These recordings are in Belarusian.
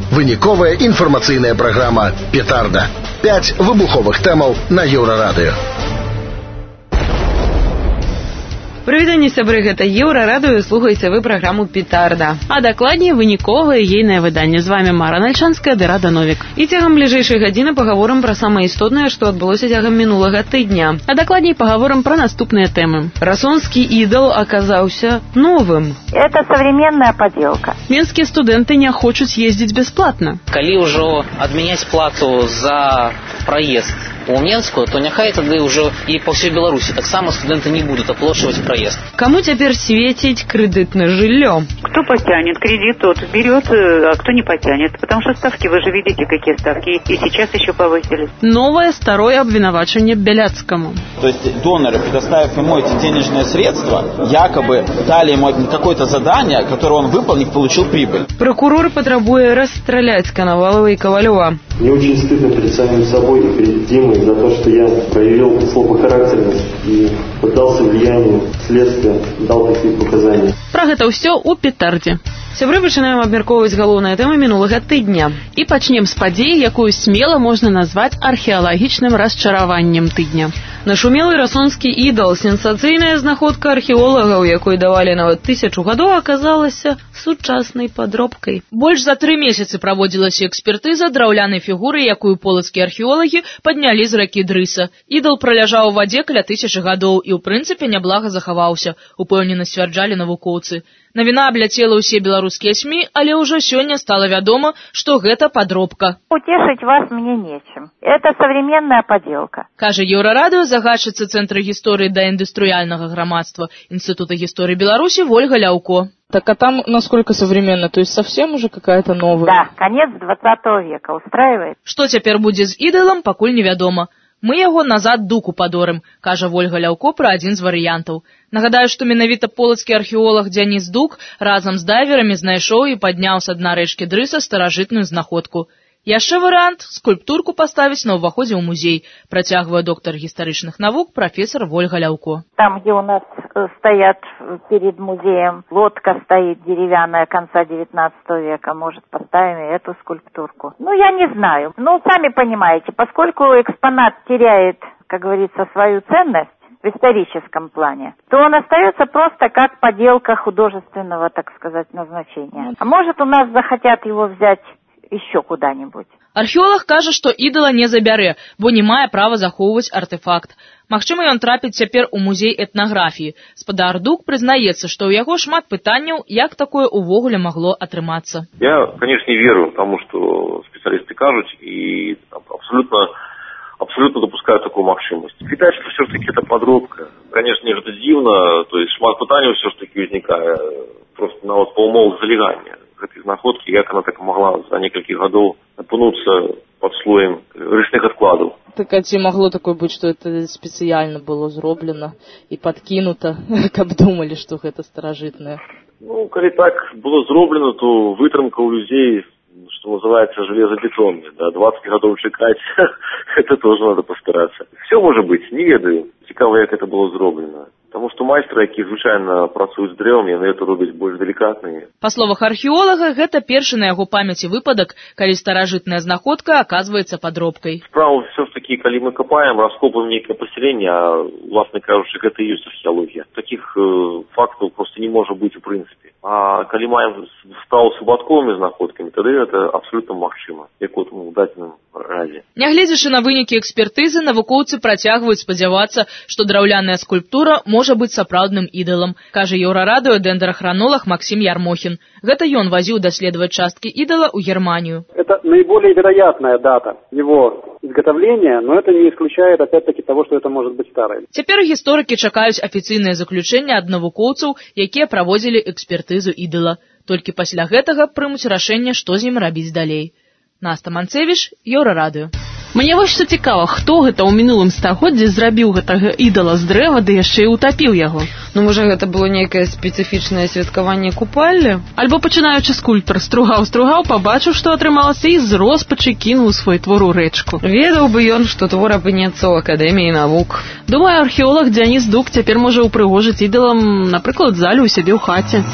Выніковая інфармацыйная праграма «Петарда». 5 выбуховых тэмаў на Еўрарадыё. Прывітанне, сябры, гэта Еўрарадыё, слухаеце вы праграму «Петарда». А дакладней, выніковае ейнае выданне. З вами Мара Нальшанская ды Рада Новік. І цягам бліжэйшай гадзіны пагаворым пра самае істотнае, што адбылося цягам мінулага тыдня. А дакладней пагаворым пра наступныя тэмы. Расонскі ідал аказаўся новым. Это современная поделка. Менскія студэнты не хочуць ездзіць бясплатна. Калі ўжо адмяняць плату за праезд у Менску, то няхай тады ўжо і па ўсёй Беларусі таксама студэнты не будуць аплачваць праезд. Каму цяпер свеціць крэдытнае жыллё? Кто потянет кредит, тот берет, а кто не потянет. Потому что ставки, вы же видите, какие ставки. И сейчас еще повысились. Новое старое обвинувачение Беляцкому. То есть доноры, предоставив ему эти денежные средства, якобы дали ему какое-то задание, которое он выполнил, получил прибыль. Прокурор потребует расстрелять Коновалова и Ковалева. Мне очень стыдно перед самим собой и перед Димой за то, что я проявил слабохарактерность и поддался влиянию следствия, дал такие показания. Про гэта ўсё у Петардзе. Сябры, пачынаем абмяркоўваць галоўныя тэмы мінулага тыдня. І пачнем з падзеі, якую смела можна назваць археалагічным расчараваннем тыдня. Нашумелы расонскі ідал, сенсацыйная знаходка археолагаў, якой давалі нават 1000 гадоў, аказалася сучаснай падробкай. Больш за 3 месяцы праводзілася экспертыза драўлянай фігуры, якую полацкія археолагі паднялі з ракі Дрыса. Ідал праляжаў у вадзе каля 1000 гадоў і ў прынцыпе няблага захаваўся, упэўнена сцвярджалі навукоўцы. Навіна абляцела ўсе беларускія СМІ, але ўжо сёння стала вядома, што гэта падробка. Утешить вас мне нечем. Это современная поделка. Кажа Еўрарадыё загадчыца Цэнтра гісторыі да індустрыяльнага грамадства Інстытута гісторыі Беларусі Вольга Ляўко. Так а там насколько современно? То есть совсем уже какая-то новая? Да, конец 20 века устраивает. Што цяпер будзе з ідалам, пакуль невядома. Мы яго назад дуку падорым, кажа Вольга Ляўко пра адзін з варыянтаў. Нагадаю, што менавіта полацкі археолог Дзяніс Дук разам з дайверамі знайшоў і падняў са дна рэчкі Дрыса старажытную знаходку. Яшчэ варыянт – скульптурку паставіць на ўваходзе ў музей, працягвае доктар гістарычных навук прафесор Вольга Ляўко. Там, где у нас стоят перед музеем, лодка стоит деревянная конца 19 века, может, поставим и эту скульптурку. Ну, я не знаю. Ну, сами понимаете, поскольку экспонат теряет, как говорится, свою ценность в историческом плане, то он остается просто как поделка художественного, так сказать, назначения. А может, у нас захотят его взять еще куда-нибудь. Археолог кажа, што ідала не забярэ, бо не мае права захоўваць артефакт. Магчыма, ён трапіць цяпер у музей этнаграфіі. Спадар Дук прызнаецца, што ў яго шмат пытанняў, як такое ўвогуле магло атрымацца. Я, конечно, верю тому, что специалисты кажут, и абсолютно допускаю такую магчымасць. Відаць, што все-таки это подробка. Конечно, не гэта дзіўна, то есть шмат пытанняў все-таки узнікае просто нават па умовах залегання гэтай знаходкі, як она так могла за некалькі гадоў апынуцца под слоем ручных адкладаў. Так а ці магло такое быць, што это спецыяльна было зроблена і падкінута, каб думалі, што гэта старажытнае? Ну, калі так было зроблена, то вытрымка ў людзей, что называется, железобетонный, да, 20 годов чекать, это тоже надо постараться. Все может быть, не ведаю. Цікаво, як это было зроблено. Потому что майстры, які звычайна працуюць з дрэвам, яны это робяць больш далікатныя. Па словах археолага, гэта першы на яго памяці выпадак, калі старажытная знаходка аказваецца падробкай. Справа все-таки, калі мы копаем, раскопываем некое поселение, а, власне кажучы, гэта і ёсць археологія. Таких фактаў просто не можа быць у прынцыпе. А калі маем справу з випадковымі знаходкамі, тады гэта абсолютно магчыма, як у дадзеным разе. Нягледзячы на вынікі экспертызы, навукоўцы працягваюць спадзявацца, што драўляная скульптура можа быць сапраўдным ідалам, кажа Еўрарадыё дендрахранолог Максим Ярмохин. Гэта ён вазіў даследаваць часткі ідала ў Германию. Это наиболее вероятная дата его изготовления, но это не исключает опять-таки того, что это может быть старое. Цяпер гісторыкі чакаюць афіцыйнае заключэнне ад навукоўцаў, якія праводзілі экспертызу ідала. Толькі пасля гэтага прымуць рашэнне, што з ім рабіць далей. Наста Манцевіш, Еўрарадыё. Мне вось што цікава, хто гэта ў мінулым стагоддзі зрабіў гэтага ідала з дрэва, ды яшчэ і утапіў яго? Ну, можа, гэта было нейкае спецыфічнае святкаванне купаллі? Альбо пачынаючы скульптар стругаў, пабачыў, што атрымалася, і з роспачы кінуў свой твор у рэчку. Ведаў бы ён, што твор апынецца ў Акадэміі навук. Думаю, археолог Дзяніс Дук цяпер можа ўпрыгожыць ідалам, напрыклад, залю ў сябе ў хаце.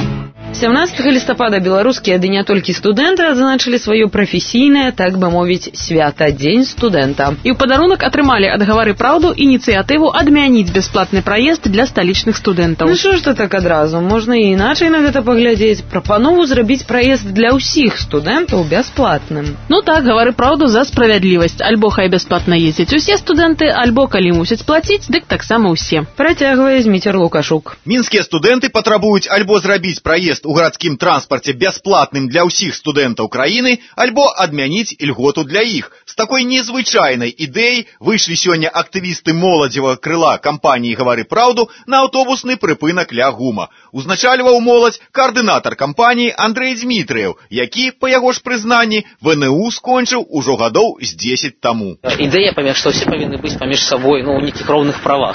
17 лістапада беларускія, ды не толькі студэнты адзначылі сваё прафесійнае, так бы мовіць, свята дзень студэнта. І ў падарунак атрымалі ад Гавары праўду ініцыятыву адмяніць бясплатны праезд для сталічных студэнтаў. Ну што ж ты так адразу? Можна і іначай на гэта паглядзець. Прапанову зрабіць праезд для ўсіх студэнтаў бясплатным. Ну так, Гавары праўду за справядлівасць. Альбо хай бясплатна ездзяць усе студэнты, альбо калі мусяць плаціць, дык таксама ўсе. Працягвае Зміцер Лукашук. Мінскія студэнты патрабуюць альбо зрабіць праезд у гарадскім транспарце бясплатным для ўсіх студэнтаў краіны, альбо адмяніць ільготу для іх. З такой незвычайнай ідэяй выйшлі сёння актывісты моладзевага крыла кампаніі «Гавары праўду» на аўтобусны прыпынак ля ГУМа. Узначальваў моладзь каардынатар кампаніі Андрэй Дзмітрыеў, які, па яго ж прызнанні, ВНУ скончыў ужо гадоў з 10 таму. Ідэя, што ўсе павінны быць паміж сабой у нейкіх роўных правах.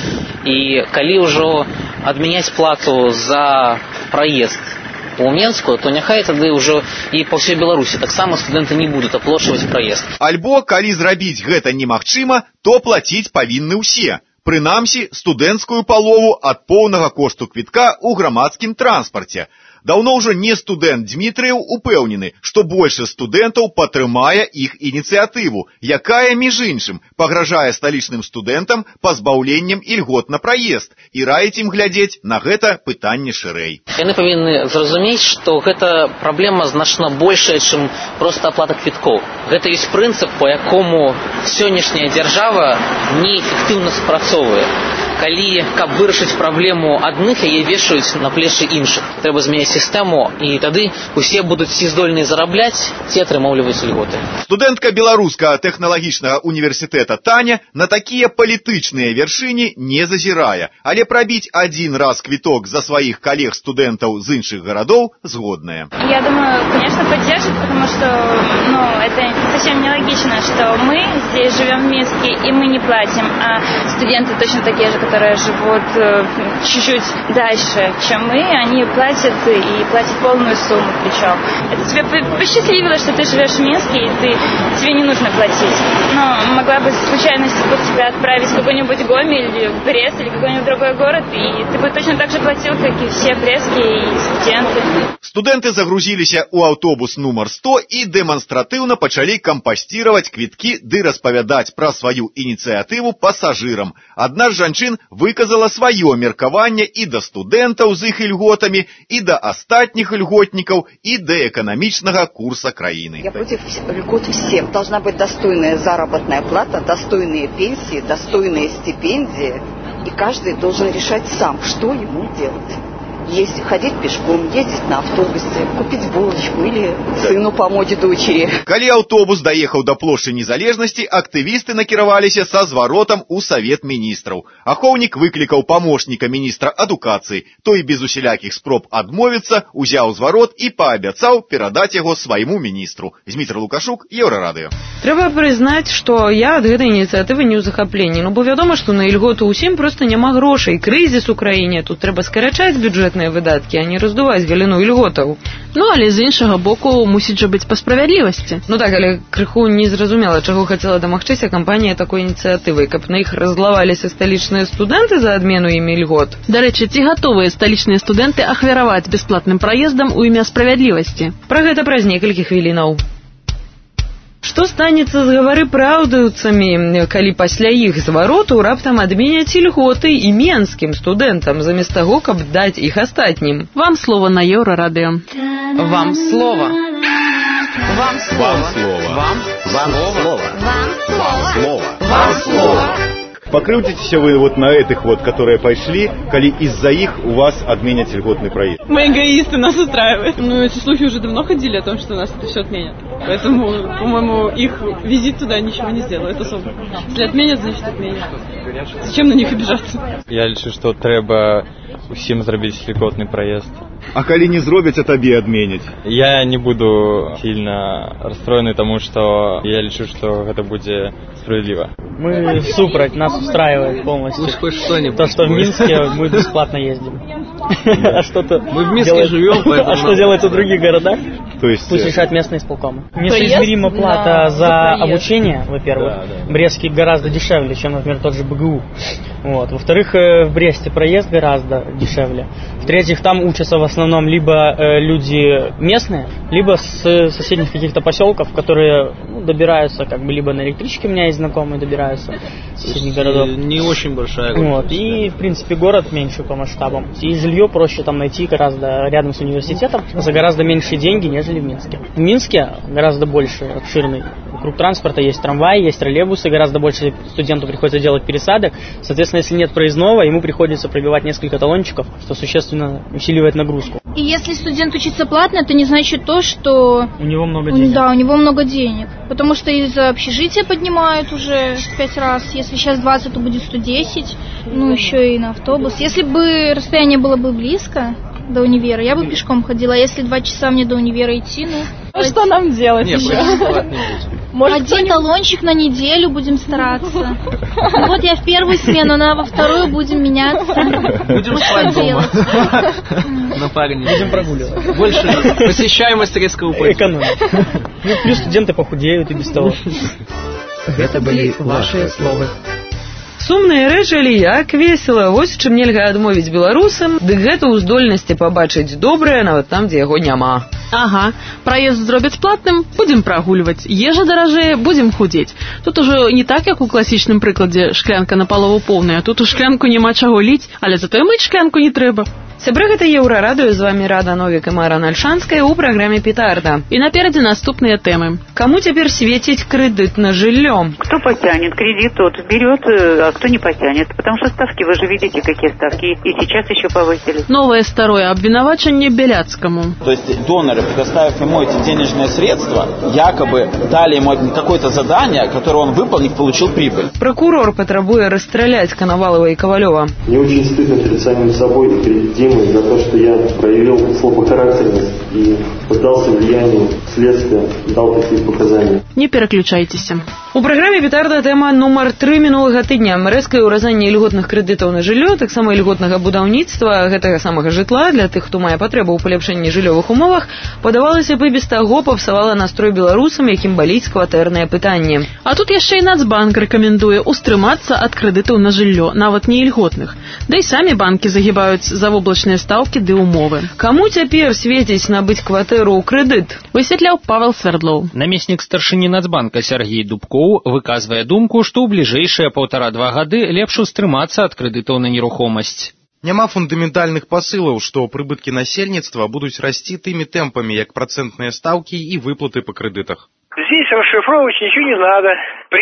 І калі ўжо адмяняць плату за праезд у Менскую, то няхай тады ўжо і па ўсёй Беларусі таксама студэнты не будуць аплачваць праезд. Альбо, калі зрабіць гэта немагчыма, то плаціць павінны ўсе. Прынамсі, студэнцкую палову ад поўнага кошту квітка ў грамадскім транспарце. Даўно ўжо не студэнт Дзмітрыеў упэўнены, што большасць студэнтаў падтрымае іх ініцыятыву, якая, між іншым, пагражае сталічным студэнтам пазбаўленнем ільгот на праезд і раіць ім глядзець на гэта пытанне шырэй. Яны павінны зразумець, што гэта праблема значна большая, чым проста аплата квіткоў. Гэта ёсць прынцып, па якому сённяшняя дзяржава неэфектыўна спрацоўвае. Калі, каб вырашыць праблему адных, яе вешаюць на плечы іншых. Трэба змяняць сістэму, і тады усе будуць ці здольныя зарабляць, ці атрымоўліваць льготы. Студэнтка Беларускага тэхналагічнага універсітэта Таня на такія палітычныя вяршыні не зазірае, але прабіць один раз квіток за сваіх калег-студэнтаў з іншых гарадоў згодная. Я думаю, конечно, поддержит, потому что это совсем нелогично, что мы здесь живем в Минске, и мы не платим, а студенты точно такие же, которые живут чуть-чуть дальше, чем мы, они платят и платят полную сумму причем. Это тебе посчастливило, что ты живешь в Минске, и тебе не нужно платить. Но могла бы случайно тебя отправить в какой-нибудь Гомель, или в Брест, или какой-нибудь другой город, и ты бы точно так же платил, как и все брестские и студенты. Студэнты загрузіліся ў аўтобус нумар 100 і дэманстратыўна пачалі кампасціраваць квіткі ды распавядаць пра сваю ініцыятыву пасажырам. Адна з жанчын выказала сваё меркаванне і да студэнтаў з іх ільготамі, і да астатніх льготнікаў, і да эканамічнага курса краіны. Я против льгот всем. Должна быть достойная заработная плата, достойные пенсии, достойные стипендии. И каждый должен решать сам, что ему делать. Есть ходить пешком, ездить на автобусе, купить булочку или сыну помочь дочери. Калі аўтобус даехаў да плошчы Незалежнасці, актывісты накіраваліся са зваротам у Савет міністраў. Ахоўнік выклікаў памочніка міністра адукацыі. Той без усялякіх спроб адмовіцца, узяў зварот і паабяцаў перадаць яго свайму міністру. Зміцер Лукашук, Еўрарадыё. Трэба прызнаць, што я ад гэтай ініцыятывы не ў захапленні. Бо вядома, што на ільготу ўсім проста няма грошай. Крызіс у краіне, тут трэба скарачаць бюджэт выдаткі, а не раздуваць галіну ільготаў. Але з іншага боку мусіць жа быць па справядлівасці. Так, але крыху незразумела, чаго хацела дамагчыся кампанія такой ініцыятывы, каб на іх раззлаваліся сталічныя студэнты за адмену імі ільгот. Дарэчы, ці гатовыя сталічныя студэнты ахвяраваць бясплатным праездам у імя справядлівасці? Пра гэта праз некалькі хвілінаў. Што станецца з Гавары праўдаўцамі, калі пасля іх звароту раптам адменяць ільготы і менскім студэнтам, замест таго, каб даць іх астатнім? Вам слова на Еўрарадыё. Вам слова. Вам слова. Вам слова. Вам слова. Вам слова. Покрутитесь вы на этих которые пошли, коли из-за их у вас отменят льготный проезд. Мы эгоисты, нас устраивает. Эти слухи уже давно ходили о том, что нас это все отменят. Поэтому, по-моему, их визит туда ничего не сделает особо. Если отменят, значит отменят. Зачем на них обижаться? Я лічу, что треба усім зробити льготний проезд. А коли не зробять, а табе адменять? Я не буду сильно расстроены, тому что я лічу, что это будет справедливо. Мы супрать, нас устраивает полностью. Хоть что-нибудь. То, что в Минске мы бесплатно ездим. А что-то мы в Минске живем, поэтому... А что делать в других городах? То есть... Пусть решают местные исполкомы. Несоизмеримо плата за обучение, во-первых. Да. Брестский гораздо дешевле, чем, например, тот же БГУ. Вот. Во-вторых, в Бресте проезд гораздо дешевле. В-третьих, там учатся в основном либо люди местные, либо с соседних каких-то поселков, которые добираются как бы либо на электричке, у меня есть знакомые, добираются с соседних городов. Не очень большая вот. И, в принципе, город меньше по масштабам. И жилье проще там найти гораздо рядом с университетом за гораздо меньшие деньги, нежели в Минске. В Минске гораздо больше обширный круг транспорта, есть трамваи, есть троллейбусы, гораздо больше студенту приходится делать пересадок. Соответственно, если нет проездного, ему приходится пробивать несколько талончиков, что существенно усиливает нагрузку. И если студент учится платно, это не значит то, что... У него много денег. Да, у него много денег. Потому что из-за общежития поднимают уже 5 раз. Если сейчас 20, то будет 110. Ну, еще и на автобус. Если бы расстояние было бы близко до универа, я бы пешком ходила. А если 2 часа мне до универа идти, ну... А что нам делать еще? Один талончик на неделю, будем стараться. Ну, вот я в первую смену, во вторую будем меняться. Будем спать дома. На парне. Будем прогуливать. Больше посещаемость резко упадет. Экономить. Ну, плюс студенты похудеют и без того. Это были ваши словы. Сумныя рэчы, але як весела. Вось чым нельга адмовіць беларусам, дык гэта ў здольнасці пабачыць добрае нават там, дзе яго няма. Ага, праезд зробяць платным, будзем прагульваць. Ежа даражэе, будзем худзець. Тут ужо не так, як у класічным прыкладзе шклянка напалову поўная, тут у шклянку няма чаго ліць, але затое мыць шклянку не трэба. Сябры, гэта Еўрарадыё, з вамі Рада Новік і Мара Нальшанская ў праграме «Петарда». І наперадзе наступныя тэмы. Каму цяпер светіць крэдыт на жыллё? Кто потянет кредит, тот берет, а кто не потянет. Потому что ставки, вы же видите, какие ставки. И сейчас еще повысили. Новое старое обвинувачение Беляцкому. То есть доноры, предоставив ему эти денежные средства, якобы дали ему какое-то задание, которое он выполнив, получил прибыль. Прокурор потребует расстрелять Коновалова и Ковалева. Мне очень стыдно перед самим собой и перед Димой за то, что я проявил слабохарактерность и поддался влиянию следствия, дал такие показания. Не переключайтесь. У праграме «Петарда» тэма нумар 3 мінулага тыдня. Рэзкае ўразанне ільготных крэдытаў на жыллё, таксама ільготнага будаўніцтва гэтага самага жытла для тых, хто мае патрэбу ў паляпшэнні жыллёвых умовах, падавалася б і без таго папсавала настрой беларусам, якім баліць кватэрнае пытанне. А тут яшчэ і Нацбанк рэкамендуе устрымацца ад крэдытаў на жыллё, нават не ільготных. Да і самі банкі загібаюць завоблачныя стаўкі ды ўмовы. Каму цяпер свеціць набыць кватэру ў крэдыт? Высветляў Павел Свердлоў. Намеснік старшыні Нацбанка Сергей Дубкоў выказвае думку, што ў бліжэйшыя 1,5-2 гады лепш устрымацца ад крэдытаў на нерухомасць. Няма фундаментальных посылаў, што прыбыткі насельніцтва будуць расці тымі тэмпамі, як працэнтныя стаўкі і выплаты па крэдытах. Здесь расшифровывать ничего не надо. При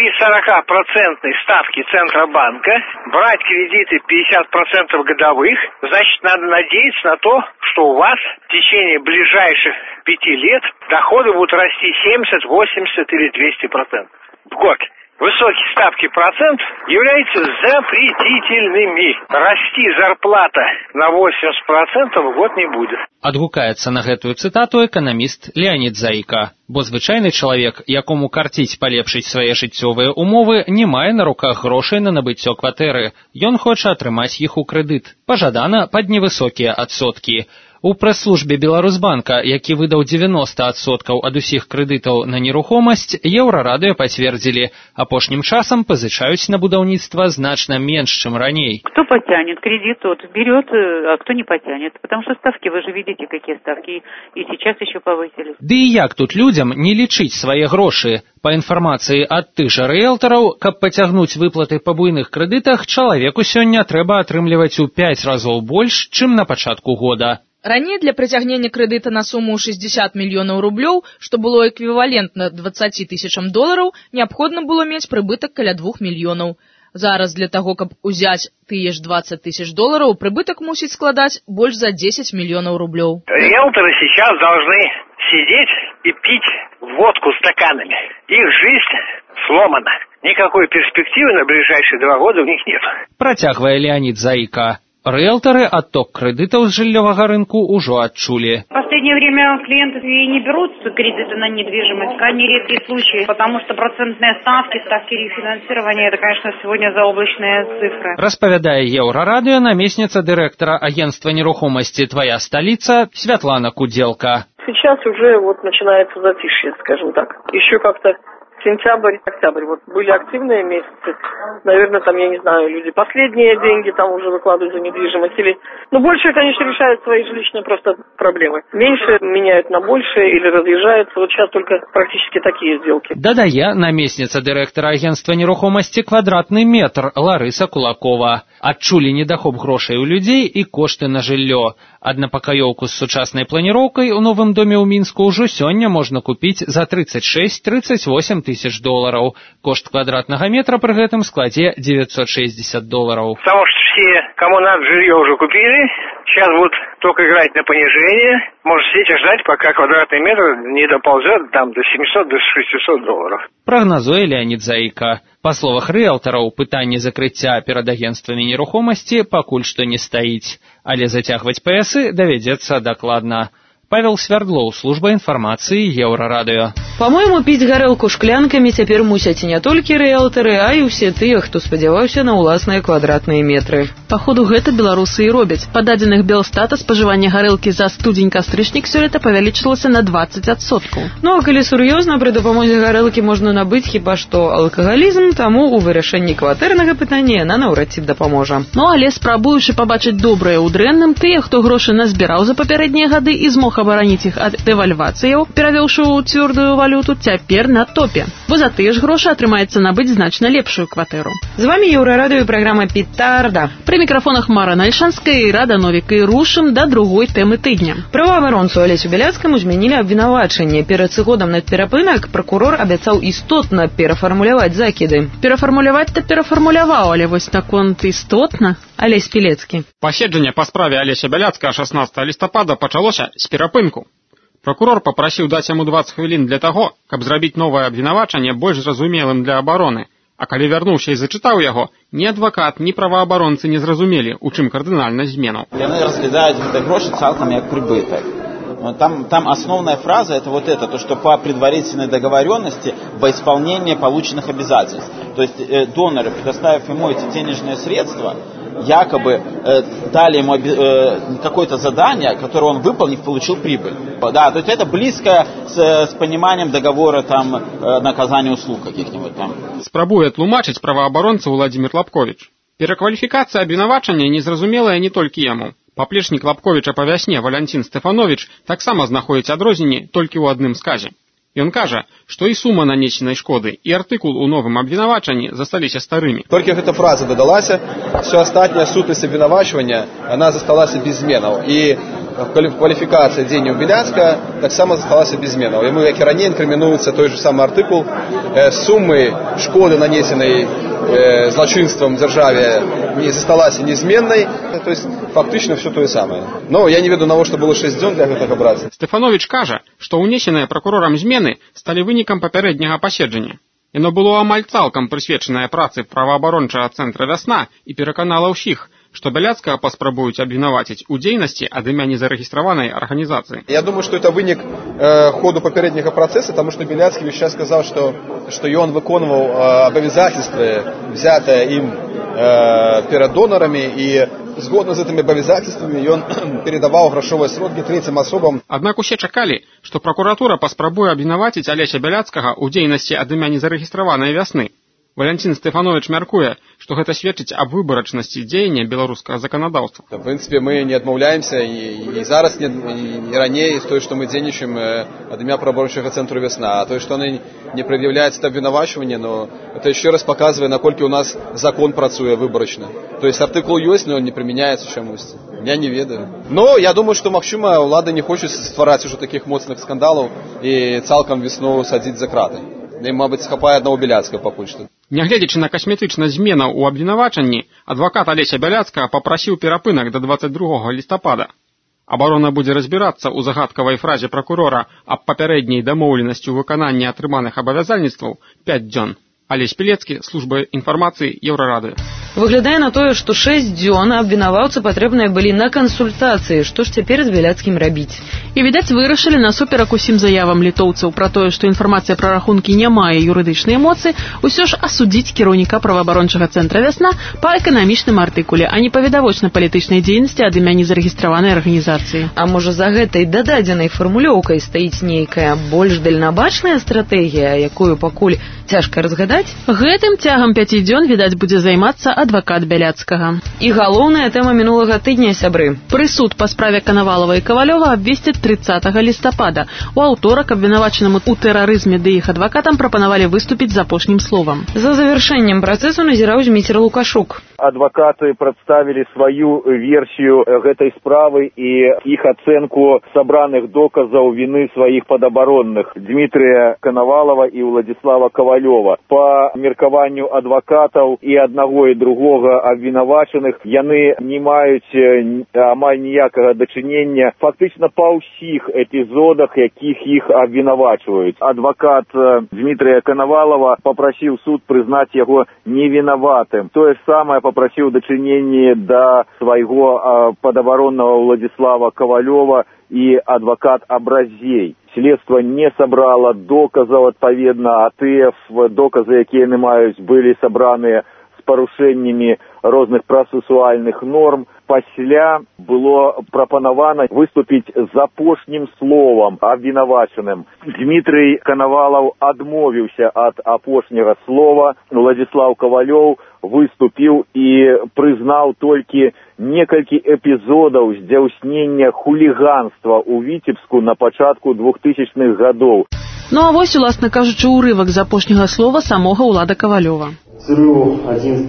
40% ставке Центробанка брать кредиты 50% годовых, значит, надо надеяться на то, что у вас в течение ближайших 5 лет доходы будут расти 70, 80 или 200% в год. Высокие ставки процентов являются запретительными. Расти зарплата на 80% в год не будет. Адгукаецца на гэтую цытату эканаміст Леонид Заіка. Бо звычайны чалавек, якому карціць палепшыць свае жыццёвыя умовы, не мае на руках грошай на набыццё кватэры. Ён хоча атрымаць іх у крэдыт. Пажадана пад невысокія адсоткі. У прэс-службе Беларусбанка, які выдаў 90% ад усіх крэдытаў на нерухомасць, Еўрарадыё пацвердзілі, апошнім часам пазычаюць на будаўніцтва значна менш, чым раней. Кто потянет кредит, тот берет, а кто не потянет. Потому что ставки, вы же видите, какие ставки. И сейчас еще повысили. Ды і як тут людзям не лічыць свае грошы? Па інфармацыі ад тых жа рыэлтараў, каб пацягнуць выплаты па буйных крэдытах, чалавеку сёння трэба атрымліваць у 5 разоў больш, чым на пачатку года. Ранее для прыцягнення крэдыта на суму 60 мільёнаў рублёў, што было эквівалентна 20 тысячам долараў, неабходна было мець прыбытак каля 2 мільёнаў. Зараз для таго, каб узяць тыя ж 20 тысяч долараў, прыбытак мусіць складаць больш за 10 мільёнаў рублёў. Риэлторы сейчас должны сидеть и пить водку стаканами. Их жизнь сломана. Никакой перспективы на ближайшие 2 года у них нет. Працягвае Леонид Заіка. Рыэлторы отток кредитов с жильевого рынку уже отчули. В последнее время клиенты и не берут кредиты на недвижимость, крайне редкие случаи, потому что процентные ставки рефинансирования, это, конечно, сегодня заоблачные цифры. Распавядае Еўрарадыё намесніца дырэктара агентства нерухомасці «Твоя столица» Святлана Куделка. Сейчас уже вот начинается затишье, скажем так. Еще как-то сентябрь, октябрь, вот были активные месяцы, наверное, там, я не знаю, люди последние деньги там уже выкладывают за недвижимость, или, ну, больше, конечно, решают свои жилищные просто проблемы. Меньше меняют на больше или разъезжаются, вот сейчас только практически такие сделки. Дадае намесніца дырэктара агентства нерухомасці «Квадратны метр» Ларыса Кулакова. Адчулі недахоп грошай у людзей і кошты на жыллё. Аднапакаёўку з сучаснай планіроўкай у новым доме ў Мінску ўжо сёння можна купіць за 36-38 тысяч долларов. Кошт квадратного метра при гэтым складе $960. Потому что все, кому надо, жилье уже купили. Сейчас будут только играть на понижение. Можно сидеть и ждать, пока квадратный метр не доползет там до 700, до 600 долларов. Прагназуе Леонид Заика. Па словах рыэлтараў, пытанне закрыцця перад агентствамі нерухомасці пакуль што не стаіць, але зацягваць паясы давядзецца дакладна. Павел Свердлоў, служба інфармацыі Еўрарадыё. По-моему, піць гарэлку шклянкамі цяпер мусяць не толькі рыэлтары, а і ўсе тыя, хто спадзяваўся на ўласныя квадратныя метры. Паходу, гэта беларусы і робяць. Па дадзеных Белстата спажыванне гарэлкі за студзень-кастрычнік сёлета павялічылася на 20%. Ну а калі сур'ёзна, пры дапамозе гарэлкі можна набыць хіба што алкагалізм, таму ў вырашэнні кватэрнага пытання яна наўрад ці дапаможа. Ну але спрабуючы пабачыць добрае ў дрэнным, тыя, хто грошы назбіраў за папярэднія гады і змог абараніць іх ад дэвальвацыяў, перавёўшы ў цвёрдую валюту, цяпер на топе. Бо за тыя ж грошы атрымаецца набыць значна лепшую кватэру. З вамі Еўрарадыё і праграма «Петарда». Пры мікрафонах Мара Нальшанская і Рада Новіка, і рушым да другой тэмы тыдня. Праваабаронцу Алесю Бяляцкаму змянілі абвінавачанне. Перад сыходам на перапынак пракурор абяцаў істотна перафармуляваць закіды. Перафармуляваць-то перафармуляваў, але вось наконт істотна. Алесь Пілецкі. Паседжанне па справе Алеся Бяляцкага 16 лістапада пачалося з перапынку. Прокурор папрасіў даць яму 20 хвілін для таго, каб зрабіць новае абвінавачанне больш зразумелым для абароны. А калі вярнуўся і зачытаў яго, ні адвакат, ні праваабаронцы не зразумелі, у чым кардынальнасць зменаў. Яны разглядаюць гэты грошы цалкам як прыбытак. Там основная фраза это вот это, то, что по предварительной договоренности во исполнение полученных обязательств. То есть доноры, предоставив ему эти денежные средства, якобы дали ему какое-то задание, которое он выполнив, получил прибыль. Да, то есть это близко с пониманием договора там наказания услуг каких-нибудь там. Спрабуе тлумачыць праваабаронца Владимир Лапкович. Перакваліфікацыя абвінавачання незразумелая не толькі яму. Паплечнік Лапковіча па вясне Валянцін Стэфановіч таксама знаходзіць адрозненні толькі ў адным сказе. Ён кажа, што і сума нанесенай шкоды, і артыкул у новым абвінавачанні засталіся старымі. Толькі гэта фраза дадалася, все астатняя сутнасць абвінавачвання, она засталася без зменаў. І кваліфікацыя дзеянняў Бяляцкага таксама засталася без зменаў. Яму, як і раней, інкрымінуецца той же самы артыкул сумы шкоды, нанесенай злачынствам дзяржаве, не засталася незменнай, то есть фактычна все тое самае. Но я не ведаю, навошта было 6 дзён для гэтага браць. Стэфановіч кажа, што ўнесеныя пракурорам змены сталі вынікам папярэдняга паседжання. Яно было амаль цалкам прысвечанае працы праваабарончага цэнтра «Вясна» і пераканала ўсіх, што Бяляцкага паспрабуюць абвінаваціць у дзейнасці ад імя незарэгістраванай арганізацыі. Я думаю, што это вынік ходу папярэдняга працэса, таму што Бяляцкі весь час сказаў, што ён выконваў абавязательствы, взятыя ім перад донарамі, і згодна з гэтымі абавязательствамі ён передаваў грашовыя сродкі трэцім асобам. Аднак усе чакалі, што пракуратура паспрабуе абвінаваціць Алеся Бяляцкага ў дзейнасці ад імя незарэгістраванай «Вясны». Валянцін Стэфановіч мяркуе, што гэта сведчыць аб выбарачнасці дзеяння беларускага заканадаўства. В прынцыпе, мы не адмаўляемся і зараз, і раней з той, што мы дзейнічаем ад імя праваабарончага цэнтру «Вясна». А тое, што яны не прад'яўляюць абвінавачванне, но это яшчэ раз паказвае, наколькі ў нас закон працуе выбарачна. То есть артыкул ёсць, но он не прымяняецца чамусьці. Я не ведаю. Но я думаю, што, магчыма, ўлады не хочуць ствараць ужо такіх моцных скандалаў і цалкам «Вясну» садзіць за краты. Ім, мабыць, хапае аднаго Бяляцкага пакуль што. Нягледзячы на касметычнасць зменаў у абвінавачанні, адвакат Алеся Бяляцкага папрасіў перапынак да 22 лістапада. Абарона будзе разбірацца ў загадкавай фразе пракурора аб папярэдняй дамоўленасці ў выкананні атрыманых абавязальніцтваў 5 дзён. Алесь Пілецкі, служба інфармацыі Еўрарадыё. Выглядае на тое, што 6 дзён абвінаваўцы патрэбныя былі на кансультацыі. Што ж цяпер з Бяляцкім рабіць? І, відаць, вырашылі насуперак усім заявам літоўцаў пра тое, што інфармацыя пра рахункі не мае юрыдычнай моцы, усё ж асудзіць кіраўніка праваабарончага цэнтра «Вясна» па эканамічным артыкуле, а не па відавочна-палітычнай дзейнасці ад імя незарэгістраванай арганізацыі. А можа, за гэтай дададзенай фармулёўкай стаіць нейкая больш дальнабачная стратэгія, якую пакуль цяжка разгадаць? Гэтым цягам 5 дзён, відаць, будзе займацца адвакат Бяляцкага. І галоўная тэма мінулага тыдня, сябры. Прысуд па справе Канавалова і Кавалёва абвесцяць 30 лістапада. У аўторак абвінавачаным у тэрарызме ды іх адвакатам прапанавалі выступіць з апошнім словам. За завяршэннем працэсу назіраў Зміцер Лукашук. Адвокаты представили свою версию этой справы и их оценку собранных доказов вины своих подоборонных Дмитрия Коновалова и Владислава Ковалева. По меркаванню адвокатов и одного и другого обвинуваченых, яны не маюць амаль ніякага дачынення фактично по ўсіх эпизодах, якіх их обвинувачивают. Адвокат Дмитрия Коновалова попросил суд признать его невиноватым. То же самое попросил дачыненне до своего подоборонного Владислава Ковалева и адвокат Абразей. Следство не собрало доказов адпаведна, а тыя доказы, якія яны маюць, былі сабраныя з парушэннямі розных працэсуальных норм. Пасля было прапанавана выступіць з апошнім словам абвінавачаным. Дмітрый Коновалов адмовіўся ад апошняга слова. Владислав Ковалёв выступіў і прызнаў толькі некалькі эпізодаў здзяйснення хуліганства ў Віцебску на пачатку 2000-х гадоў. Ну а вось, уласна кажучы, урывак з апошняга слова самога Улада Ковалёва. Взрыву 11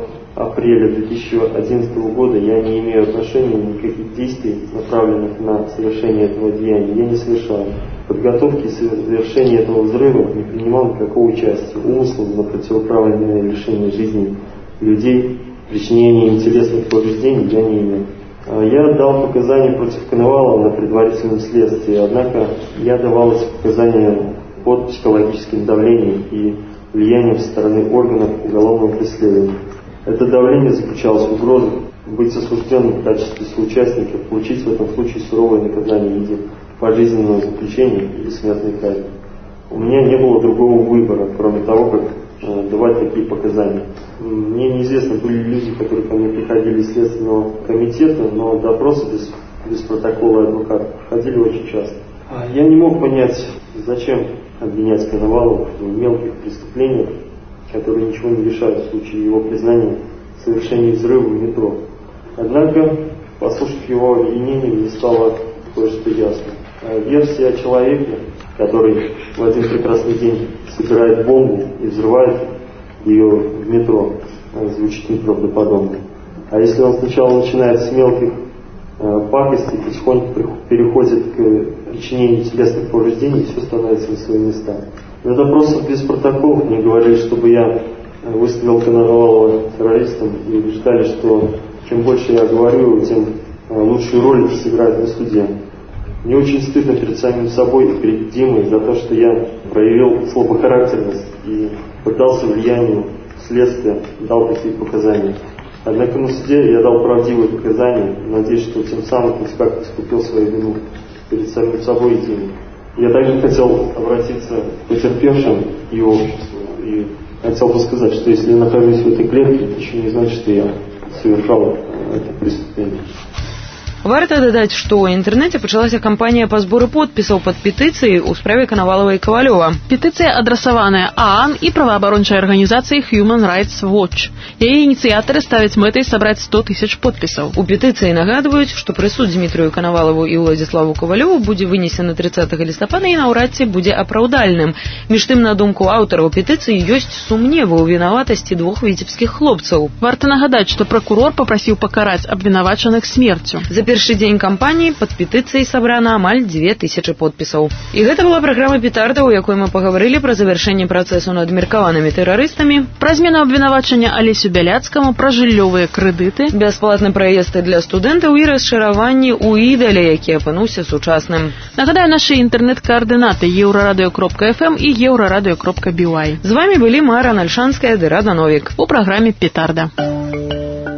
апреля 2011 года я не имею отношения, никаких действий, направленных на совершение этого деяния, я не совершал. В подготовке и совершении этого взрыва не принимал никакого участия. Умыслов на противоправленное лишение жизни людей, причинение им телесных повреждений я не имел. Я дал показания против Коновалова на предварительном следствии, однако я давал эти показания под психологическим давлением и влиянием со стороны органов уголовного преследования. Это давление заключалось в угрозе быть осужденным в качестве соучастника, получить в этом случае суровое наказание в виде пожизненного заключения или смертной казни. У меня не было другого выбора, кроме того, как давать такие показания. Мне неизвестно, были люди, которые ко мне приходили из Следственного комитета, но допросы без протокола адвоката проходили очень часто. Я не мог понять, зачем обвинять Коновалова в мелких преступлениях, которые ничего не решают в случае его признания в совершении взрыва в метро. Однако, послушав его обвинение, мне стало кое-что ясно. Версия о человеке, который в один прекрасный день собирает бомбу и взрывает ее в метро, звучит неправдоподобно. А если он сначала начинает с мелких пакостей, потихоньку переходит к причинению телесных повреждений, все становится на свои места. На допросах без протоколов мне говорили, чтобы я выставил Коновалова террористом, и ждали, что чем больше я говорю, тем лучшую роль это сыграет на суде. Мне очень стыдно перед самим собой и перед Димой за то, что я проявил слабохарактерность и поддался влиянию следствия, дал такие показания. Однако на суде я дал правдивые показания, надеюсь, что тем самым хоть как-то искупил свою вину перед самим собой и Димой. Я также хотел обратиться к потерпевшим и обществу. И хотел бы сказать, что если я нахожусь в этой клетке, это еще не значит, что я совершал это преступление. Варта дадаць, што ў інтэрнэце пачалася кампанія па зборы подпісаў пад петыцыяй у справе Коновалова і Ковалёва. Петыцыя адрасаваная ААН і праваабарончай арганізацыі Human Rights Watch. Яе ініцыятары ставяць мэтай сабраць 100 000 подпісаў. У петыцыі нагадваюць, што прысуд Дмітрию Коновалову і Владиславу Ковалёву будзе вынесены 30 лістапада і наўрад ці будзе апраўдальным. Між тым, на думку аўтараў петыцыі, ёсць сумневы ў вінаватасці двух віцебскіх хлопцаў. Варта нагадаць, што пракурор папрасіў пакараць абвінавачаных смерцю. Першы дзень кампаніі пад петыцыяй сабрана амаль 2000 подпісаў. І гэта была праграма «Петарда», у якой мы пагаварылі пра завяршэнне працэсу над меркаванымі тэрарыстамі, пра змену абвінавачання Алесю Бяляцкаму, пра жыллёвыя крэдыты, бясплатны праезд для студэнтаў і расшыраванні ў ідале, які апынуўся сучасным. Нагадаю, нашы інтэрнэт-каардынаты euradio.fm і euradio.by. З вамі былі Мара Нальшанская ды Рада Новік у праграме «Петарда».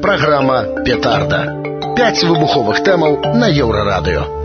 Праграма «Петарда». 5 выбуховых тэмаў на Еўрарадыё.